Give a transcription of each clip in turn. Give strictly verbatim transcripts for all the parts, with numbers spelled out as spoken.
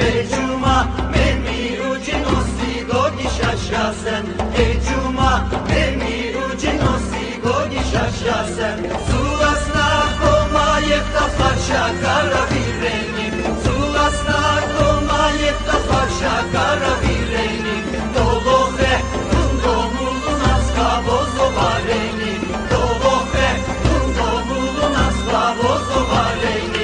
e Juma me miru genosi godi shashasen e Juma me miru genosi godi shashasen sulasna koma yefta farsha karavireni sulasna koma yefta farsha karavireni dolohe tundo mulunas kavozo vareni dolohe tundo mulunas kavozo vareni.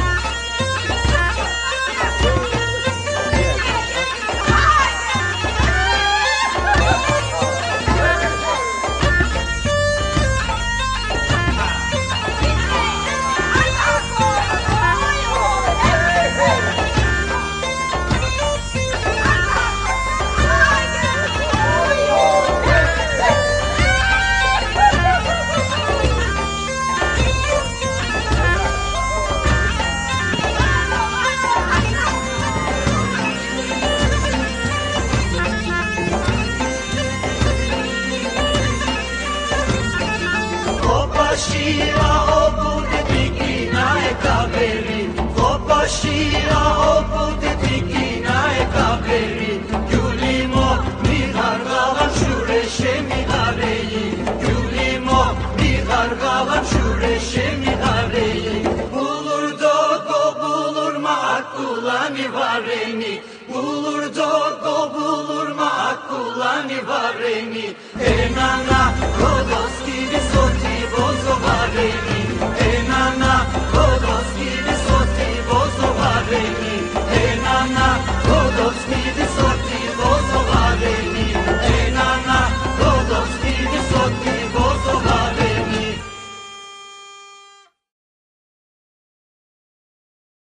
Shira obude tikina e kaveri Kopa shira obude tikina e kaveri Gyulimo mihargalan şureşe mihareyi Gyulimo mihargalan şureşe mihareyi Bulur dogo bulur maakulani vareni Bulur dogo bulur maakulani vareni Enana rodos gibi soti bozo